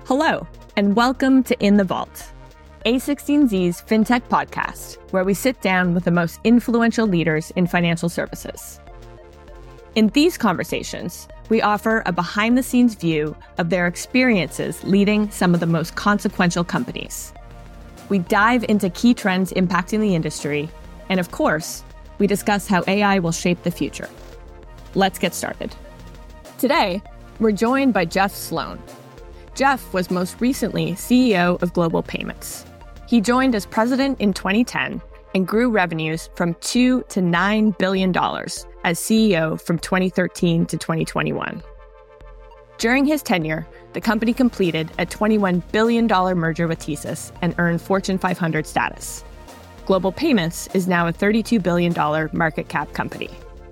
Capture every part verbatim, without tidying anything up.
Hello, and welcome to In the Vault, A sixteen Z's fintech podcast, where we sit down with the most influential leaders in financial services. In these conversations, we offer a behind-the-scenes view of their experiences leading some of the most consequential companies. We dive into key trends impacting the industry, and of course, we discuss how A I will shape the future. Let's get started. Today, we're joined by Jeff Sloan. Jeff was most recently C E O of Global Payments. He joined as president in twenty ten and grew revenues from two to nine billion dollars as C E O from twenty thirteen to twenty twenty-one. During his tenure, the company completed a twenty-one billion dollars merger with TSYS and earned Fortune five hundred status. Global Payments is now a thirty-two billion dollars market cap company.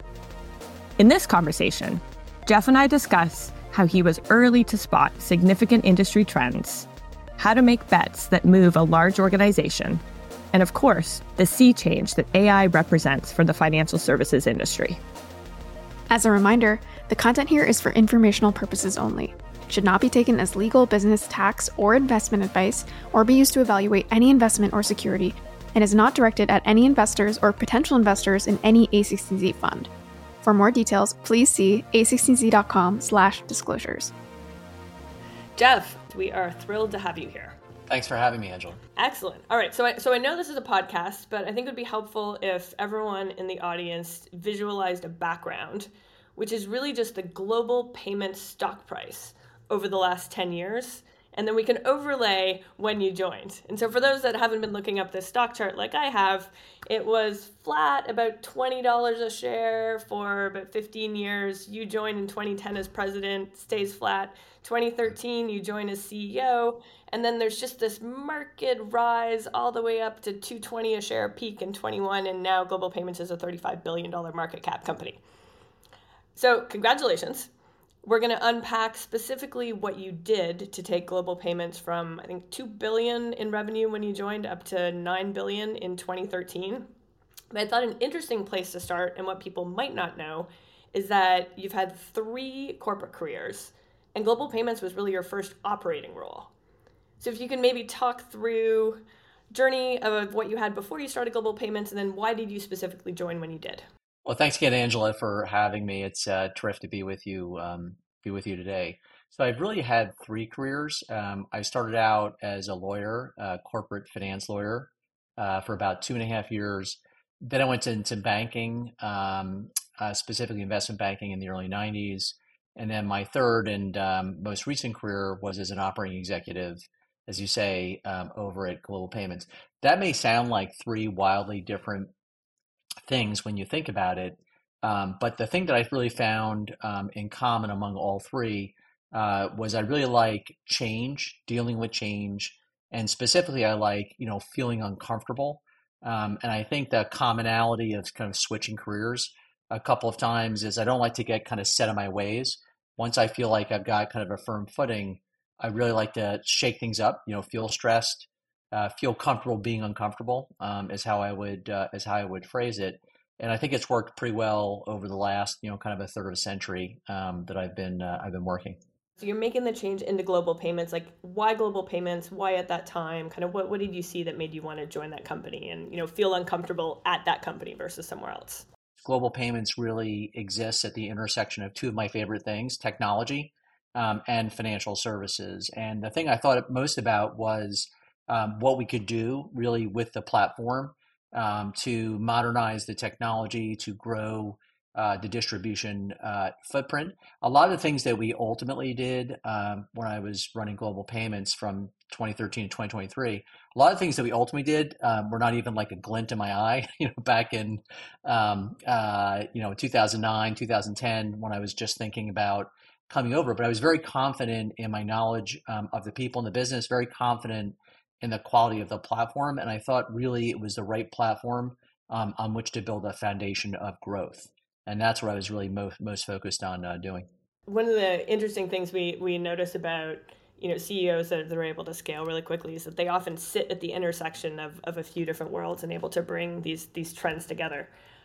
In this conversation, Jeff and I discuss how he was early to spot significant industry trends, how to make bets that move a large organization, and of course, the sea change that A I represents for the financial services industry. As a reminder, the content here is for informational purposes only. It should not be taken as legal, business, tax, or investment advice, or be used to evaluate any investment or security, and is not directed at any investors or potential investors in any A sixteen Z fund. For more details, please see a sixteen z dot com slash disclosures. Jeff, we are thrilled to have you here. Thanks for having me, Angela. Excellent. All right, so I, so I know this is a podcast, but I think it would be helpful if everyone in the audience visualized a background, which is really just the Global Payments stock price over the last ten years. And then we can overlay when you joined. And so for those that haven't been looking up this stock chart like I have, it was flat about twenty dollars a share for about fifteen years. You joined in twenty ten as president, stays flat. twenty thirteen, you join as C E O. And then there's just this market rise all the way up to two hundred twenty dollars a share peak in twenty-one. And now Global Payments is a thirty-five billion dollars market cap company. So congratulations. We're going to unpack specifically what you did to take Global Payments from, I think, two billion dollars in revenue when you joined up to nine billion dollars in twenty thirteen. But I thought an interesting place to start, and what people might not know, is that you've had three corporate careers, and Global Payments was really your first operating role. So if you can maybe talk through journey of what you had before you started Global Payments, and then why did you specifically join when you did? Well, thanks again, Angela, for having me. It's uh, terrific to be with you, um, be with you today. So I've really had three careers. Um, I started out as a lawyer, a corporate finance lawyer, uh, for about two and a half years. Then I went into banking, um, uh, specifically investment banking in the early nineties. And then my third and um, most recent career was as an operating executive, as you say, um, over at Global Payments. That may sound like three wildly different things when you think about it. Um, but the thing that I really found um, in common among all three uh, was I really like change, dealing with change. And specifically, I like, you know, feeling uncomfortable. Um, and I think the commonality of kind of switching careers a couple of times is I don't like to get kind of set in my ways. Once I feel like I've got kind of a firm footing, I really like to shake things up, you know, feel stressed, Uh, feel comfortable being uncomfortable, um, is how I would uh, is how I would phrase it, and I think it's worked pretty well over the last, you know, kind of a third of a century um, that I've been uh, I've been working. So you're making the change into Global Payments. Like, why Global Payments? Why at that time? Kind of what what did you see that made you want to join that company and, you know, feel uncomfortable at that company versus somewhere else? Global Payments really exists at the intersection of two of my favorite things: technology um, and financial services. And the thing I thought most about was Um, what we could do really with the platform um, to modernize the technology, to grow uh, the distribution uh, footprint. A lot of the things that we ultimately did um, when I was running Global Payments from twenty thirteen to twenty twenty-three, a lot of things that we ultimately did um, were not even like a glint in my eye, you know, back in, um, uh, you know, two thousand nine, two thousand ten, when I was just thinking about coming over. But I was very confident in my knowledge um, of the people in the business, very confident in the quality of the platform. And I thought really it was the right platform um, on which to build a foundation of growth. And that's what I was really most, most focused on uh, doing. One of the interesting things we, we notice about, you know, C E Os that are able to scale really quickly is that they often sit at the intersection of, of a few different worlds and able to bring these, these trends together.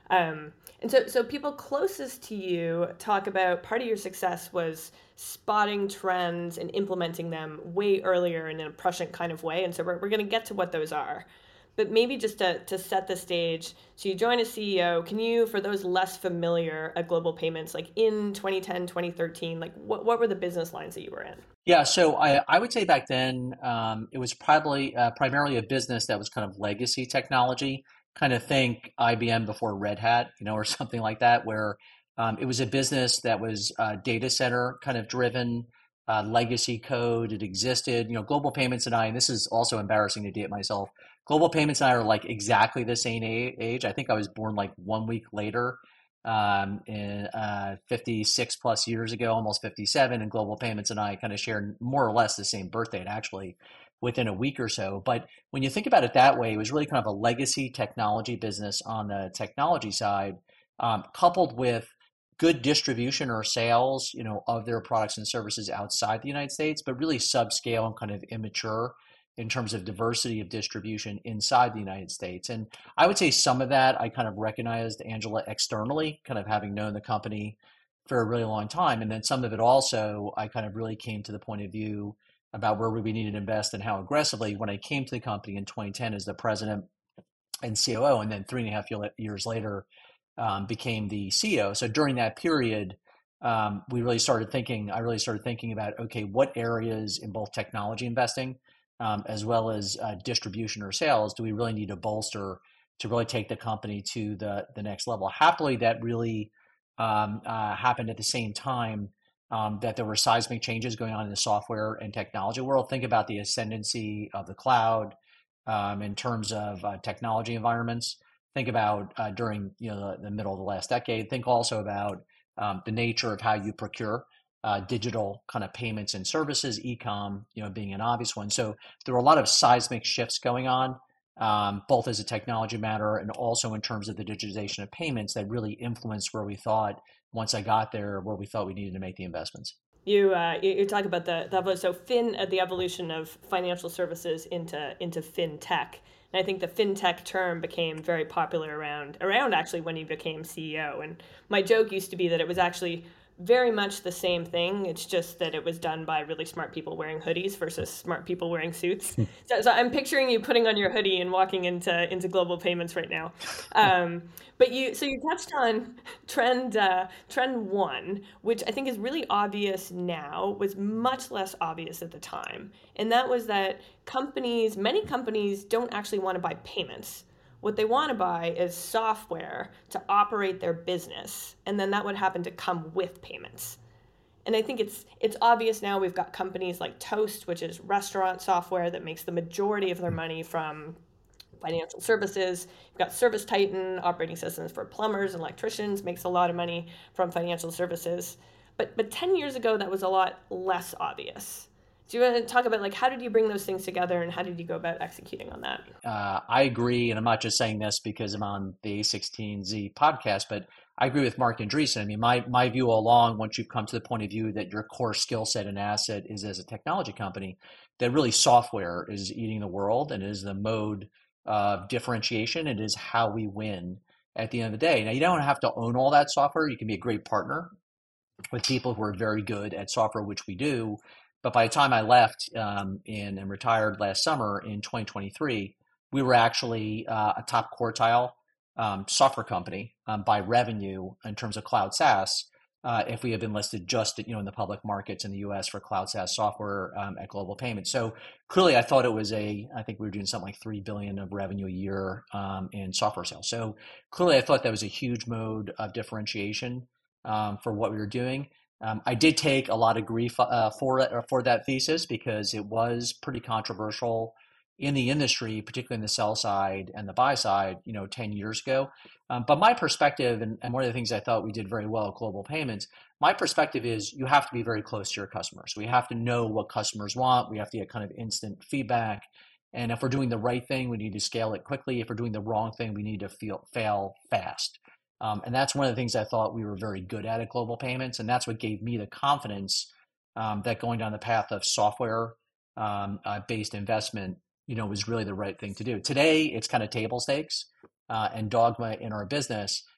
Um, and so, so people closest to you talk about part of your success was spotting trends and implementing them way earlier in a prescient kind of way. And so we're, we're going to get to what those are. But maybe just to, to set the stage, so you join as C E O, can you, for those less familiar at Global Payments, like in twenty ten, twenty thirteen, like what, what were the business lines that you were in? Yeah, so I, I would say back then um, it was probably uh, primarily a business that was kind of legacy technology, kind of think I B M before Red Hat, you know, or something like that, where um, it was a business that was uh, data center kind of driven, uh, legacy code. It existed, you know, Global Payments and I, and this is also embarrassing to date myself. Global Payments and I are like exactly the same age. I think I was born like one week later, um, in uh, fifty-six plus years ago, almost fifty-seven, and Global Payments and I kind of shared more or less the same birth date, actually, within a week or so. But when you think about it that way, it was really kind of a legacy technology business on the technology side, um, coupled with good distribution or sales, you know, of their products and services outside the United States, but really subscale and kind of immature in terms of diversity of distribution inside the United States. And I would say some of that I kind of recognized Angela externally, kind of having known the company for a really long time. And then some of it also, I kind of really came to the point of view about where we needed to invest and how aggressively when I came to the company in twenty ten as the president and C O O, and then three and a half years later um, became the C E O. So during that period, um, we really started thinking, I really started thinking about, okay, what areas in both technology investing Um, as well as uh, distribution or sales, do we really need to bolster to really take the company to the the next level? Happily, that really um, uh, happened at the same time um, that there were seismic changes going on in the software and technology world. Think about the ascendancy of the cloud um, in terms of uh, technology environments. Think about uh, during you know the, the middle of the last decade. Think also about um, the nature of how you procure uh, digital kind of payments and services, e-com, you know, being an obvious one. So there were a lot of seismic shifts going on, um, both as a technology matter and also in terms of the digitization of payments that really influenced where we thought, once I got there, where we thought we needed to make the investments. You uh, you, you talk about the, the so fin uh, the evolution of financial services into into fintech. And I think the fintech term became very popular around around actually when you became C E O. And my joke used to be that it was actually very much the same thing. It's just that it was done by really smart people wearing hoodies versus smart people wearing suits. so, so I'm picturing you putting on your hoodie and walking into into Global Payments right now. Um, but you, so you touched on trend uh, trend one, which I think is really obvious now, was much less obvious at the time, and that was that companies, many companies, don't actually want to buy payments. What they want to buy is software to operate their business, and then that would happen to come with payments. And I think it's it's obvious now. We've got companies like Toast, which is restaurant software that makes the majority of their money from financial services. You've got Service Titan, operating systems for plumbers and electricians, makes a lot of money from financial services. But but ten years ago, that was a lot less obvious. Do you want to talk about, like, how did you bring those things together and how did you go about executing on that? Uh, I agree, and I'm not just saying this because I'm on the A sixteen Z podcast, but I agree with Marc Andreessen. I mean, my my view all along, once you've come to the point of view that your core skill set and asset is as a technology company, that really software is eating the world and is the mode of differentiation. It is how we win at the end of the day. Now, you don't have to own all that software. You can be a great partner with people who are very good at software, which we do. But by the time I left um, in, and retired last summer in twenty twenty-three, we were actually uh, a top quartile um, software company um, by revenue in terms of cloud SaaS. Uh, if we had been listed just you know in the public markets in the U S for cloud SaaS software um, at Global Payments. So clearly, I thought it was a. I think we were doing something like three billion dollars of revenue a year um, in software sales. So clearly, I thought that was a huge mode of differentiation um, for what we were doing. Um, I did take a lot of grief uh, for it, for that thesis because it was pretty controversial in the industry, particularly in the sell side and the buy side, you know, ten years ago. Um, but my perspective, and, and one of the things I thought we did very well at Global Payments, my perspective is you have to be very close to your customers. We have to know what customers want. We have to get kind of instant feedback. And if we're doing the right thing, we need to scale it quickly. If we're doing the wrong thing, we need to feel, fail fast. Um, and that's one of the things I thought we were very good at at Global Payments. And that's what gave me the confidence um, that going down the path of software um, uh, based investment, you know, was really the right thing to do. Today, it's kind of table stakes uh, and dogma in our business.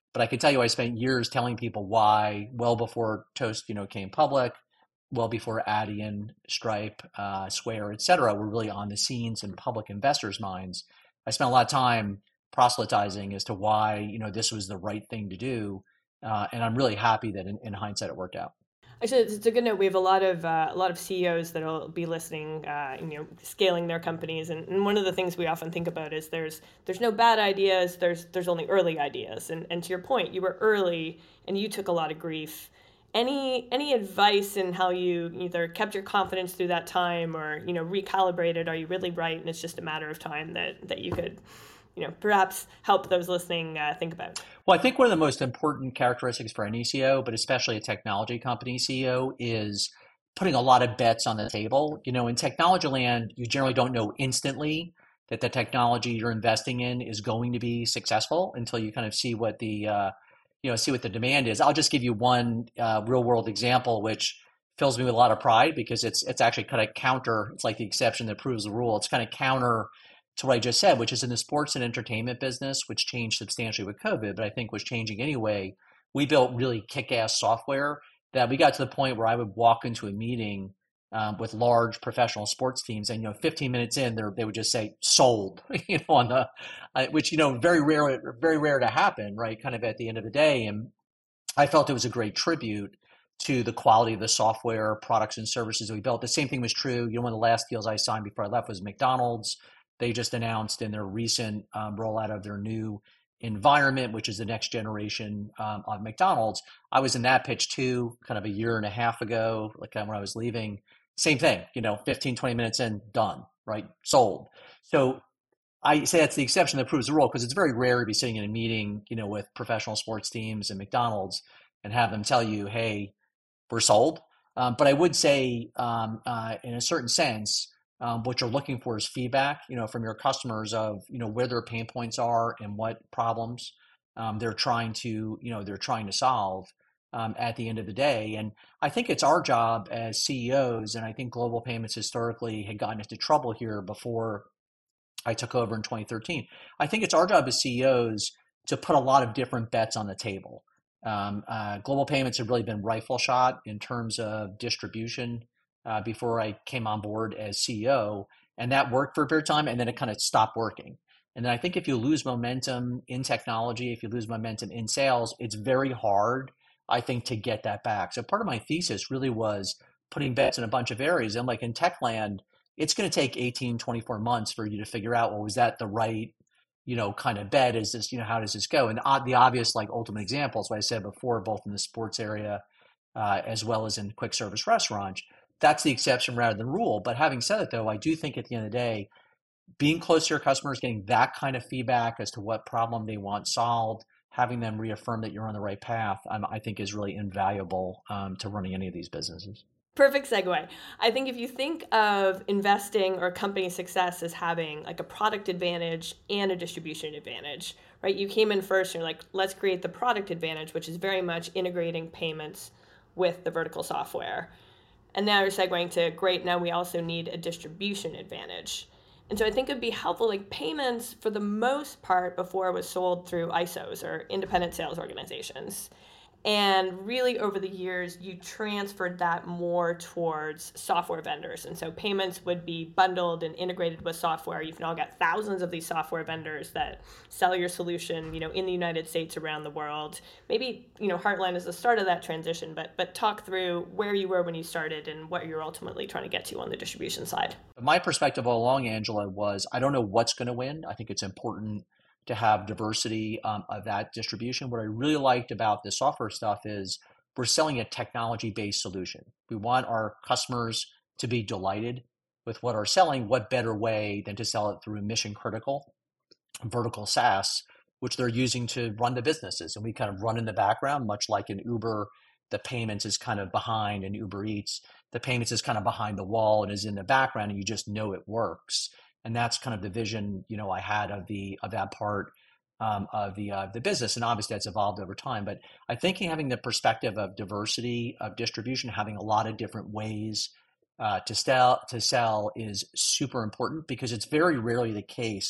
But I can tell you, I spent years telling people why, well before Toast, you know, came public, well before Adyen, Stripe, uh, Square, et cetera, were really on the scenes in public investors' minds. I spent a lot of time proselytizing as to why, you know, this was the right thing to do. Uh, and I'm really happy that in, in hindsight, it worked out. Actually, it's a good note. We have a lot of uh, a lot of C E Os that'll be listening, uh, you know, scaling their companies, and, and one of the things we often think about is there's there's no bad ideas. There's there's only early ideas, and and to your point, you were early and you took a lot of grief. Any any advice in how you either kept your confidence through that time, or you know recalibrated? Are you really right, and it's just a matter of time that that you could, you know, perhaps help those listening uh, think about? Well, I think one of the most important characteristics for any C E O, but especially a technology company C E O, is putting a lot of bets on the table. You know, in technology land, you generally don't know instantly that the technology you're investing in is going to be successful until you kind of see what the, uh, you know, see what the demand is. I'll just give you one uh, real world example, which fills me with a lot of pride because it's it's actually kind of counter. It's like the exception that proves the rule. It's kind of counter to what I just said, which is in the sports and entertainment business, which changed substantially with COVID, but I think was changing anyway. We built really kick-ass software that we got to the point where I would walk into a meeting um, with large professional sports teams, and you know, fifteen minutes in, they they would just say "sold," you know, on the uh, which you know very rare, very rare to happen, right? Kind of at the end of the day, and I felt it was a great tribute to the quality of the software, products, and services that we built. The same thing was true. You know, one of the last deals I signed before I left was McDonald's. They just announced in their recent um, rollout of their new environment, which is the next generation um, of McDonald's. I was in that pitch too, kind of a year and a half ago, like when I was leaving. Same thing, you know, fifteen, twenty minutes in, done, right? Sold. So I say that's the exception that proves the rule because it's very rare to be sitting in a meeting, you know, with professional sports teams and McDonald's and have them tell you, hey, we're sold. Um, but I would say um, uh, in a certain sense, Um, what you're looking for is feedback, you know, from your customers of, you know, where their pain points are and what problems um, they're trying to, you know, they're trying to solve um, at the end of the day. And I think it's our job as C E Os, and I think Global Payments historically had gotten into trouble here before I took over in twenty thirteen. I think it's our job as C E Os to put a lot of different bets on the table. Um, uh, Global Payments have really been rifle shot in terms of distribution Uh, before I came on board as C E O, and that worked for a period of time, and then it kind of stopped working. And then I think if you lose momentum in technology, if you lose momentum in sales, it's very hard, I think, to get that back. So part of my thesis really was putting bets in a bunch of areas. And like in tech land, it's going to take eighteen, twenty-four months for you to figure out, well, was that the right, you know, kind of bet? Is this, you know, how does this go? And the obvious, like, ultimate examples, what I said before, both in the sports area uh, as well as in quick service restaurants, that's the exception rather than rule. But having said it, though, I do think at the end of the day, being close to your customers, getting that kind of feedback as to what problem they want solved, having them reaffirm that you're on the right path, um, I think is really invaluable um, to running any of these businesses. Perfect segue. I think if you think of investing or company success as having like a product advantage and a distribution advantage, right? You came in first and you're like, let's create the product advantage, which is very much integrating payments with the vertical software. And now you're segueing to, great, now we also need a distribution advantage. And so I think it'd be helpful, like payments for the most part before was sold through I S Os or independent sales organizations. And really over the years, you transferred that more towards software vendors. And so payments would be bundled and integrated with software. You've now got thousands of these software vendors that sell your solution, you know, in the United States, around the world. Maybe, you know, Heartland is the start of that transition, but but talk through where you were when you started and what you're ultimately trying to get to on the distribution side. My perspective all along, Angela, was I don't know what's going to win. I think it's important to have diversity um, of that distribution. What I really liked about the software stuff is we're selling a technology-based solution. We want our customers to be delighted with what we're selling. What better way than to sell it through mission-critical vertical SaaS, which they're using to run the businesses. And we kind of run in the background, much like in Uber, the payments is kind of behind, and Uber Eats, the payments is kind of behind the wall and is in the background, and you just know it works. And that's kind of the vision, you know, I had of the of that part um, of the uh, the business, and obviously that's evolved over time. But I think having the perspective of diversity of distribution, having a lot of different ways uh, to sell to sell is super important, because it's very rarely the case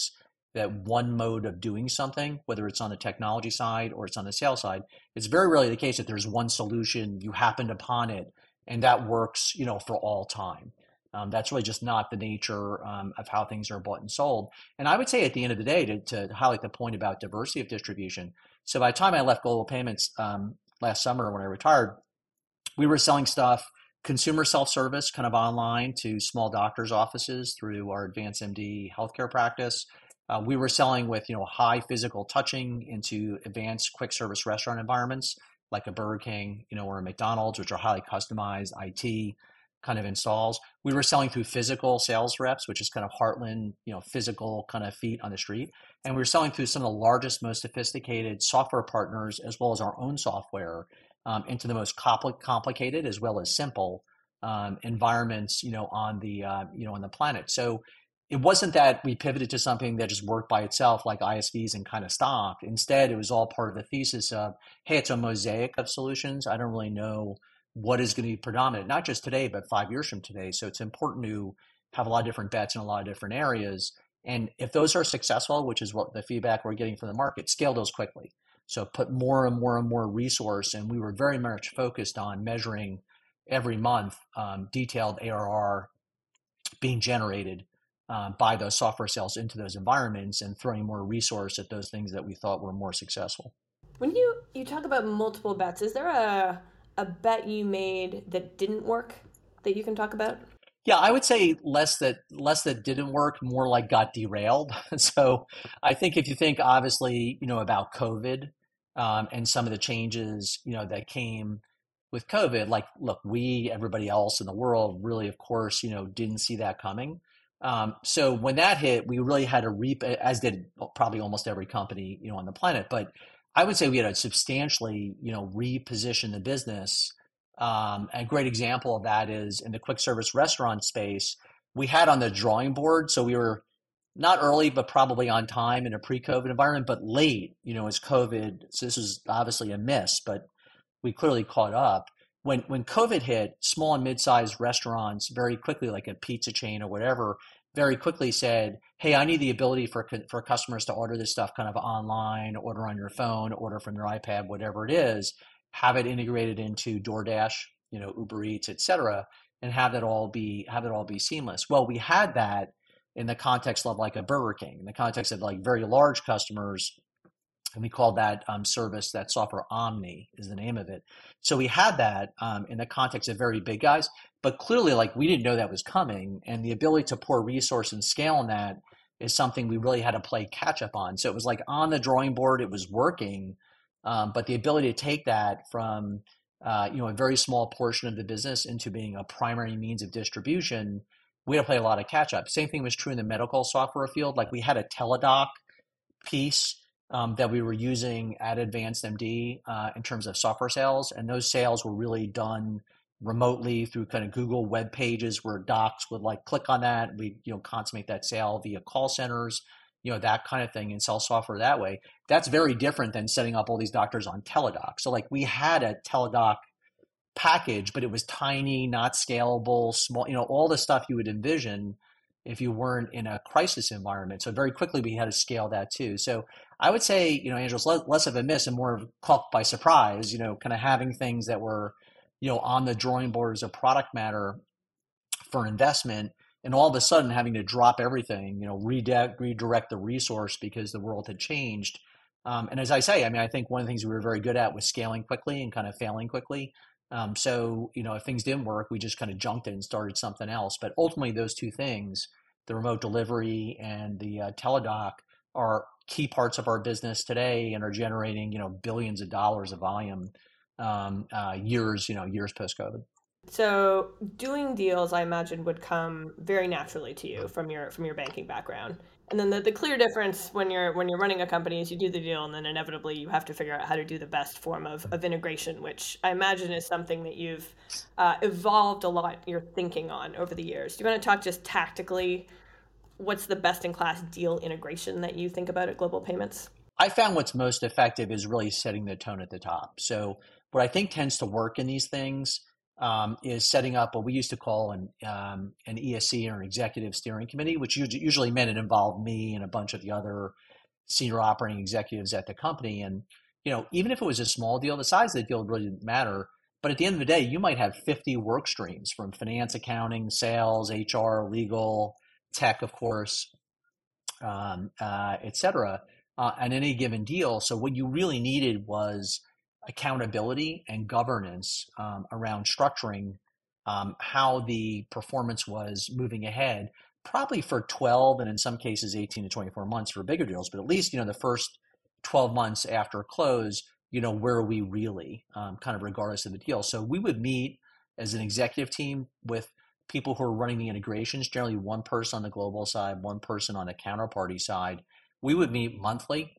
that one mode of doing something, whether it's on the technology side or it's on the sales side. It's very rarely the case that there's one solution, you happened upon it, and that works, you know, for all time. Um, that's really just not the nature um, of how things are bought and sold. And I would say at the end of the day, to, to highlight the point about diversity of distribution. So by the time I left Global Payments um, last summer when I retired, we were selling stuff, consumer self-service, kind of online to small doctors' offices through our Advance M D healthcare practice. Uh, we were selling with, you know, high physical touching into advanced quick service restaurant environments like a Burger King, you know, or a McDonald's, which are highly customized I T kind of installs. We were selling through physical sales reps, which is kind of Heartland, you know, physical kind of feet on the street. And we were selling through some of the largest, most sophisticated software partners, as well as our own software, um, into the most compl- complicated as well as simple um, environments, you know, on the, uh, you know, on the planet. So it wasn't that we pivoted to something that just worked by itself like I S Vs and kind of stopped. Instead, it was all part of the thesis of, hey, it's a mosaic of solutions. I don't really know what is going to be predominant, not just today, but five years from today. So it's important to have a lot of different bets in a lot of different areas. And if those are successful, which is what the feedback we're getting from the market, scale those quickly. So put more and more and more resource. And we were very much focused on measuring every month um, detailed A R R being generated Uh, by those software sales into those environments and throwing more resource at those things that we thought were more successful. When you, you talk about multiple bets, is there a a bet you made that didn't work that you can talk about? Yeah, I would say less that less that didn't work, more like got derailed. So I think if you think obviously, you know, about COVID um, and some of the changes, you know, that came with COVID, like, look, we, everybody else in the world really, of course, you know, didn't see that coming. Um, so when that hit, we really had to reap, as did probably almost every company, you know, on the planet. But I would say we had to substantially, you know, reposition the business. Um, a great example of that is in the quick service restaurant space, we had on the drawing board. So we were not early, but probably on time in a pre-COVID environment, but late, you know, as COVID. So this was obviously a miss, but we clearly caught up. When when COVID hit, small and mid-sized restaurants very quickly, like a pizza chain or whatever, very quickly said, hey, I need the ability for for customers to order this stuff kind of online, order on your phone, order from your iPad, whatever it is, have it integrated into DoorDash, you know, Uber Eats, et cetera, and have that all be have it all be seamless. Well, we had that in the context of like a Burger King, in the context of like very large customers. And we called that um, service, that software, Omni is the name of it. So we had that um, in the context of very big guys, but clearly, like, we didn't know that was coming. And the ability to pour resource and scale on that is something we really had to play catch up on. So it was like on the drawing board, it was working, um, but the ability to take that from uh, you know, a very small portion of the business into being a primary means of distribution, we had to play a lot of catch up. Same thing was true in the medical software field. Like, we had a Teladoc piece Um, that we were using at Advanced M D uh, in terms of software sales. And those sales were really done remotely through kind of Google web pages where docs would like click on that. We, you know, consummate that sale via call centers, you know, that kind of thing, and sell software that way. That's very different than setting up all these doctors on Teladoc. So like, we had a Teladoc package, but it was tiny, not scalable, small, you know, all the stuff you would envision if you weren't in a crisis environment. So very quickly we had to scale that too. So I would say, you know, Andrew, it's less of a miss and more of caught by surprise, you know, kind of having things that were, you know, on the drawing board as a product matter for investment, and all of a sudden having to drop everything, you know, redirect, redirect the resource because the world had changed. Um, and as I say, I mean, I think one of the things we were very good at was scaling quickly and kind of failing quickly. Um, so, you know, if things didn't work, we just kind of junked it and started something else. But ultimately, those two things, the remote delivery and the uh, Teladoc, are key parts of our business today and are generating, you know, billions of dollars of volume um, uh, years, you know, years post-COVID. So doing deals, I imagine, would come very naturally to you from your from your banking background. And then the, the clear difference when you're when you're running a company is you do the deal, and then inevitably you have to figure out how to do the best form of, of integration, which I imagine is something that you've uh, evolved a lot your thinking on over the years. Do you want to talk just tactically, what's the best in class deal integration that you think about at Global Payments? I found what's most effective is really setting the tone at the top. So what I think tends to work in these things um, is setting up what we used to call an um, an E S C, or an executive steering committee, which usually usually meant it involved me and a bunch of the other senior operating executives at the company. And you know, even if it was a small deal, the size of the deal really didn't matter. But at the end of the day, you might have fifty work streams from finance, accounting, sales, H R, legal, tech, of course, um, uh, et cetera, uh, on any given deal. So what you really needed was accountability and governance um, around structuring um, how the performance was moving ahead, probably for twelve and in some cases eighteen to twenty-four months for bigger deals, but at least, you know, the first twelve months after close, you know, where are we really, um, kind of regardless of the deal. So we would meet as an executive team with people who are running the integrations, generally one person on the global side, one person on the counterparty side. We would meet monthly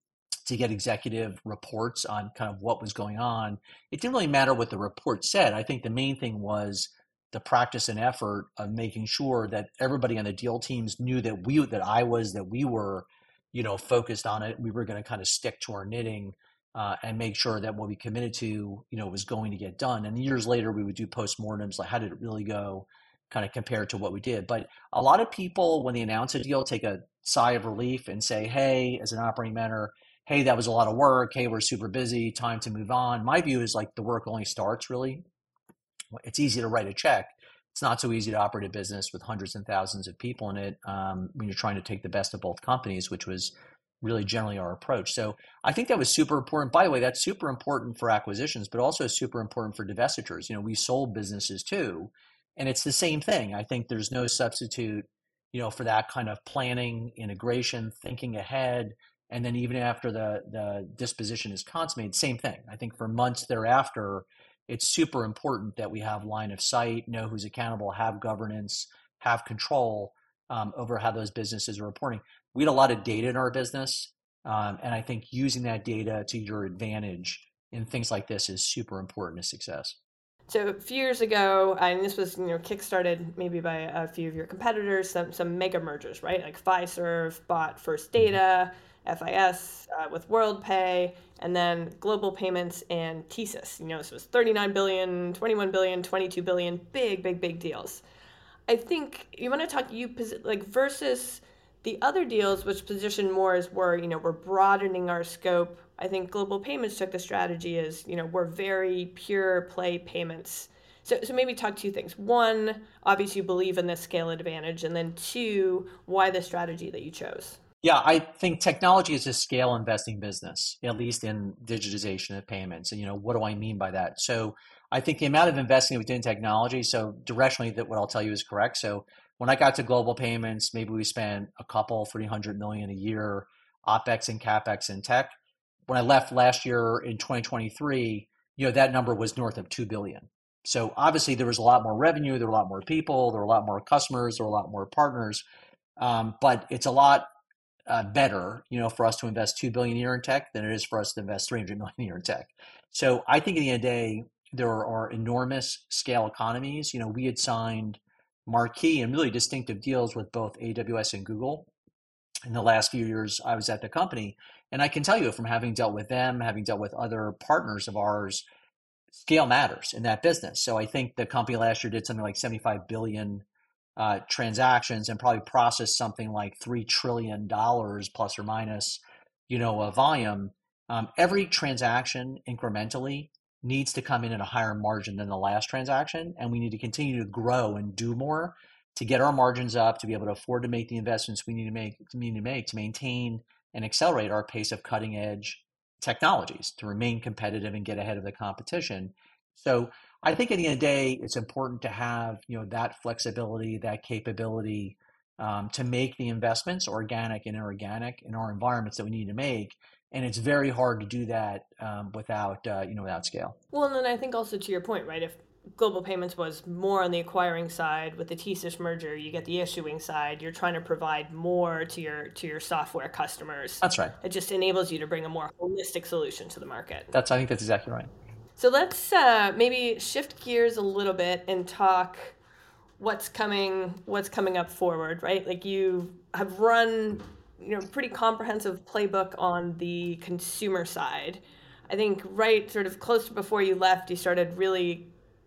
to get executive reports on kind of what was going on. It didn't really matter what the report said. I think the main thing was the practice and effort of making sure that everybody on the deal teams knew that we, that I was, that we were, you know, focused on it. We were going to kind of stick to our knitting uh, and make sure that what we committed to, you know, was going to get done. And years later, we would do postmortems, like how did it really go, kind of compared to what we did. But a lot of people, when they announce a deal, take a sigh of relief and say, hey, as an operating mentor, hey, that was a lot of work. Hey, we're super busy. Time to move on. My view is like the work only starts really. It's easy to write a check. It's not so easy to operate a business with hundreds and thousands of people in it um, when you're trying to take the best of both companies, which was really generally our approach. So I think that was super important. By the way, that's super important for acquisitions, but also super important for divestitures. You know, we sold businesses too, and it's the same thing. I think there's no substitute, you know, for that kind of planning, integration, thinking ahead. And then even after the, the disposition is consummated, same thing. I think for months thereafter, it's super important that we have line of sight, know who's accountable, have governance, have control um, over how those businesses are reporting. We had a lot of data in our business, um, and I think using that data to your advantage in things like this is super important to success. So a few years ago, and this was, you know, kickstarted maybe by a few of your competitors, some some mega mergers, right? Like Fiserv bought First Data, F I S uh, with WorldPay, and then Global Payments and TSYS. You know, this was thirty-nine billion, twenty-one billion, twenty-two billion, big, big, big deals. I think you want to talk you like versus the other deals, which position more as we're, you know, we're broadening our scope. I think Global Payments took the strategy as, you know, we're very pure play payments. So, so maybe talk two things. One, obviously you believe in this scale advantage, and then two, why the strategy that you chose? Yeah, I think technology is a scale investing business, at least in digitization of payments. And, you know, what do I mean by that? So I think the amount of investing we did in technology, so directionally that what I'll tell you is correct. So when I got to Global Payments, maybe we spent a couple, three hundred million a year, OpEx and CapEx in tech. When I left last year in twenty twenty-three, you know, that number was north of two billion. So obviously there was a lot more revenue, there were a lot more people, there were a lot more customers, there were a lot more partners. Um, but it's a lot uh, better, you know, for us to invest two billion a year in tech than it is for us to invest three hundred million a year in tech. So I think at the end of the day, there are enormous scale economies. You know, we had signed marquee and really distinctive deals with both A W S and Google in the last few years I was at the company. And I can tell you from having dealt with them, having dealt with other partners of ours, scale matters in that business. So I think the company last year did something like seventy-five billion uh, transactions and probably processed something like three trillion dollars plus or minus, you know, a volume. Um, every transaction incrementally needs to come in at a higher margin than the last transaction. And we need to continue to grow and do more to get our margins up, to be able to afford to make the investments we need to make, to need to make to maintain and accelerate our pace of cutting edge technologies, to remain competitive and get ahead of the competition. So I think at the end of the day, it's important to have, you know, that flexibility, that capability um, to make the investments, organic and inorganic, in our environments that we need to make. And it's very hard to do that um, without, uh, you know, without scale. Well, and then I think also to your point, right? If Global Payments was more on the acquiring side, with the TSYS merger, you get the issuing side. You're trying to provide more to your to your software customers. That's right. It just enables you to bring a more holistic solution to the market. That's I think that's exactly right. So let's uh, maybe shift gears a little bit and talk what's coming what's coming up forward, right? Like you have run, you know, pretty comprehensive playbook on the consumer side. I think right sort of close to before you left, you started really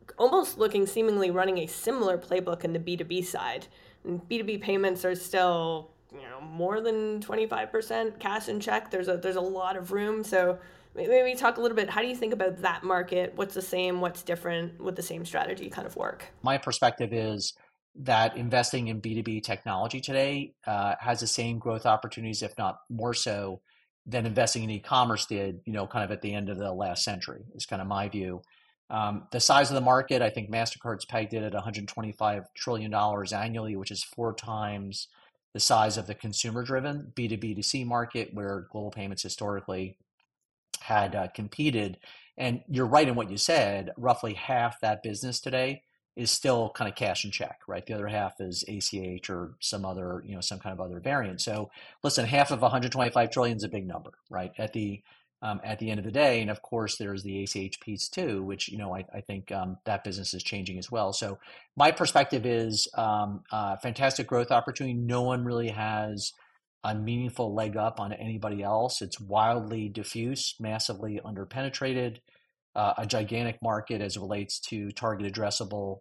almost looking seemingly running a similar playbook in the B two B side. And B two B payments are still, you know, more than twenty-five percent cash and check. There's a there's a lot of room. So maybe talk a little bit, how do you think about that market? What's the same, what's different with the same strategy kind of work? My perspective is that investing in B two B technology today uh, has the same growth opportunities, if not more so, than investing in e-commerce did, you know, kind of at the end of the last century, is kind of my view. Um, the size of the market, I think MasterCard's pegged it at one hundred twenty-five trillion dollars annually, which is four times the size of the consumer-driven B two B to C market, where Global Payments historically had uh, competed. And you're right in what you said, roughly half that business today is still kind of cash and check, right? The other half is A C H or some other, you know, some kind of other variant. So listen, half of one hundred twenty-five trillion is a big number, right? At the um, at the end of the day, and of course there's the A C H piece too, which, you know, I, I think um, that business is changing as well. So my perspective is um, uh, fantastic growth opportunity. No one really has a meaningful leg up on anybody else. It's wildly diffuse, massively underpenetrated, uh, a gigantic market as it relates to target addressable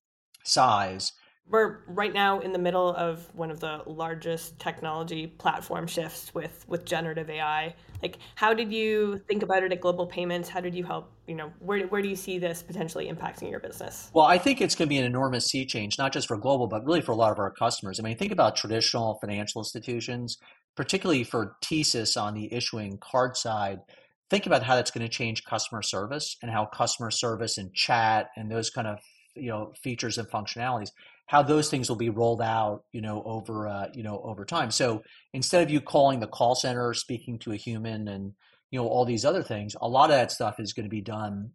size. We're right now in the middle of one of the largest technology platform shifts with, with generative A I. Like, how did you think about it at Global Payments? How did you help, you know, where, where do you see this potentially impacting your business? Well, I think it's going to be an enormous sea change, not just for Global, but really for a lot of our customers. I mean, think about traditional financial institutions, particularly for TSYS on the issuing card side. Think about how that's going to change customer service and how customer service and chat and those kind of, you know, features and functionalities, how those things will be rolled out, you know, over, uh, you know, over time. So instead of you calling the call center, speaking to a human and, you know, all these other things, a lot of that stuff is going to be done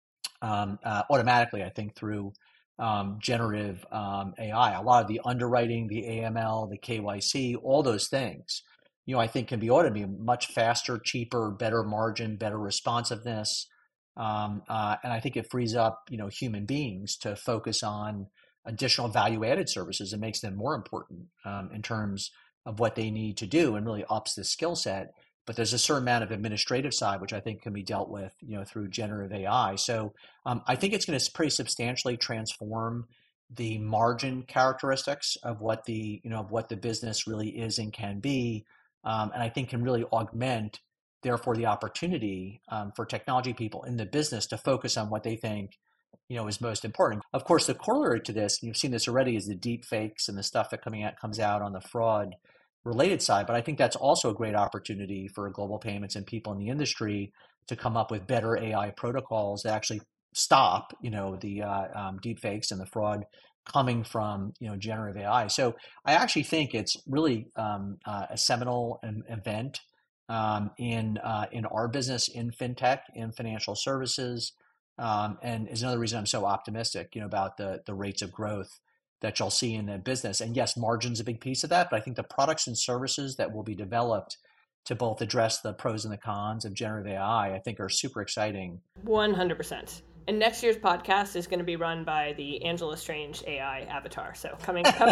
um, uh, automatically, I think, through um, generative um, A I. A lot of the underwriting, the A M L, the K Y C, all those things, you know, I think can be automated much faster, cheaper, better margin, better responsiveness. Um, uh, and I think it frees up, you know, human beings to focus on additional value-added services and makes them more important um, in terms of what they need to do and really ups the skill set. But there's a certain amount of administrative side, which I think can be dealt with, you know, through generative A I. So um, I think it's going to pretty substantially transform the margin characteristics of what the, you know, of what the business really is and can be, um, and I think can really augment, therefore, the opportunity um, for technology people in the business to focus on what they think, you know, is most important. Of course, the corollary to this, and you've seen this already, is the deep fakes and the stuff that coming out comes out on the fraud related side. But I think that's also a great opportunity for Global Payments and people in the industry to come up with better A I protocols that actually stop, you know, the uh, um, deep fakes and the fraud coming from, you know, generative A I. So I actually think it's really um, uh, a seminal event um, in uh, in our business, in fintech, in financial services. Um, and is another reason I'm so optimistic, you know, about the the rates of growth that you'll see in the business. And yes, margin's a big piece of that, but I think the products and services that will be developed to both address the pros and the cons of generative A I, I think are super exciting. one hundred percent. And next year's podcast is going to be run by the Angela Strange A I avatar. So coming, coming.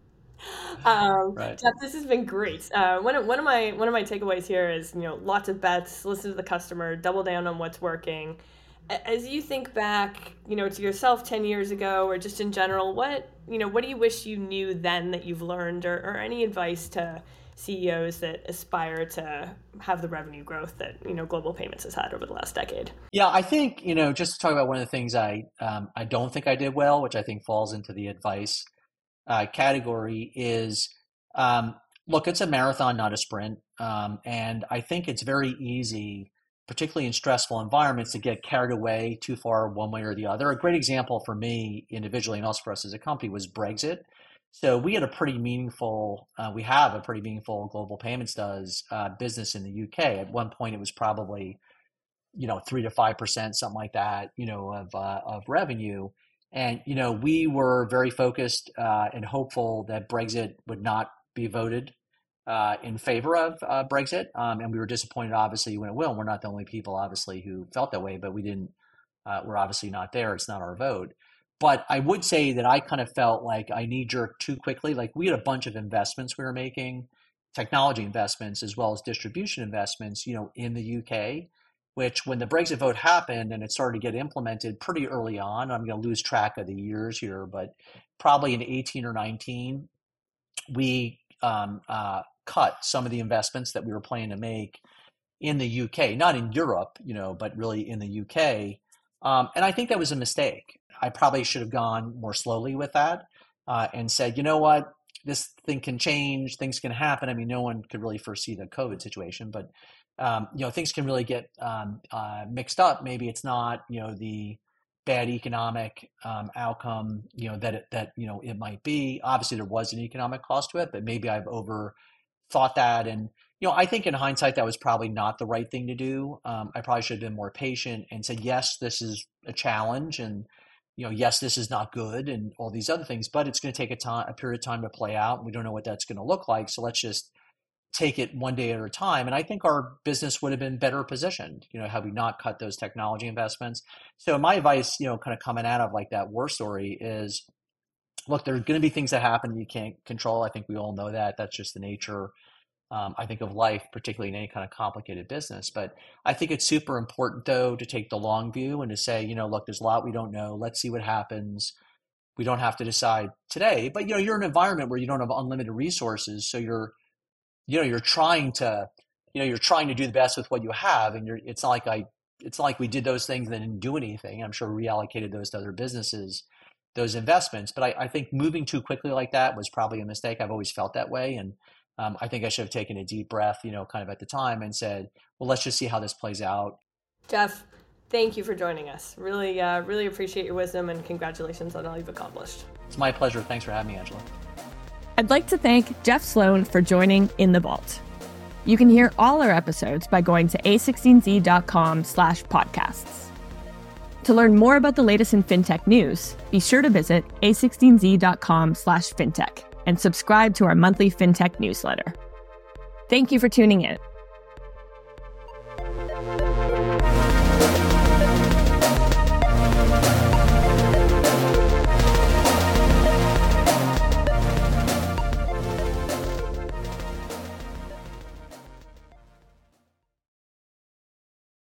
um, right. Jeff, this has been great. Uh, one of one of my one of my takeaways here is, you know, lots of bets. Listen to the customer. Double down on what's working. As you think back, you know, to yourself ten years ago, or just in general, what, you know, what do you wish you knew then that you've learned, or, or any advice to C E Os that aspire to have the revenue growth that, you know, Global Payments has had over the last decade? Yeah, I think, you know, just to talk about one of the things I um, I don't think I did well, which I think falls into the advice uh, category, is um, look, it's a marathon, not a sprint, um, and I think it's very easy, particularly in stressful environments, to get carried away too far one way or the other. A great example for me individually and also for us as a company was Brexit. So we had a pretty meaningful, uh, we have a pretty meaningful Global Payments does uh, business in the U K. At one point, it was probably, you know, three to five percent, something like that, you know, of uh, of revenue. And you know, we were very focused uh, and hopeful that Brexit would not be voted Uh, in favor of uh, Brexit, um, and we were disappointed, obviously, when it will. And we're not the only people, obviously, who felt that way, but we didn't. Uh, we're obviously not there. It's not our vote. But I would say that I kind of felt like I knee-jerked too quickly. Like we had a bunch of investments we were making, technology investments as well as distribution investments, you know, in the U K, which when the Brexit vote happened and it started to get implemented pretty early on, I'm going to lose track of the years here, but probably in eighteen or nineteen, we um, uh, cut some of the investments that we were planning to make in the U K, not in Europe, you know, but really in the U K. Um, and I think that was a mistake. I probably should have gone more slowly with that uh, and said, you know what, this thing can change, things can happen. I mean, no one could really foresee the COVID situation, but um, you know, things can really get um, uh, mixed up. Maybe it's not, you know, the bad economic um, outcome, you know, that it, that you know it might be. Obviously, there was an economic cost to it, but maybe I've overthought that. And you know, I think in hindsight, that was probably not the right thing to do. Um, I probably should have been more patient and said, yes, this is a challenge, and you know, yes, this is not good, and all these other things. But it's going to take a time, a period of time to play out. We don't know what that's going to look like, so let's just take it one day at a time. And I think our business would have been better positioned, you know, had we not cut those technology investments. So my advice, you know, kind of coming out of like that war story is, look, there are going to be things that happen you can't control. I think we all know that. That's just the nature, um, I think, of life, particularly in any kind of complicated business. But I think it's super important, though, to take the long view and to say, you know, look, there's a lot we don't know. Let's see what happens. We don't have to decide today. But, you know, you're in an environment where you don't have unlimited resources. So you're, you know, you're trying to, you know, you're trying to do the best with what you have. And you're, it's not like I, it's not like we did those things and then didn't do anything. I'm sure we reallocated those to other businesses, those investments. But I, I think moving too quickly like that was probably a mistake. I've always felt that way. And um, I think I should have taken a deep breath, you know, kind of at the time and said, well, let's just see how this plays out. Jeff, thank you for joining us. Really, uh, really appreciate your wisdom, and congratulations on all you've accomplished. It's my pleasure. Thanks for having me, Angela. I'd like to thank Jeff Sloan for joining In the Vault. You can hear all our episodes by going to a sixteen z dot com slash podcasts. To learn more about the latest in fintech news, be sure to visit a sixteen z dot com slash fintech and subscribe to our monthly fintech newsletter. Thank you for tuning in.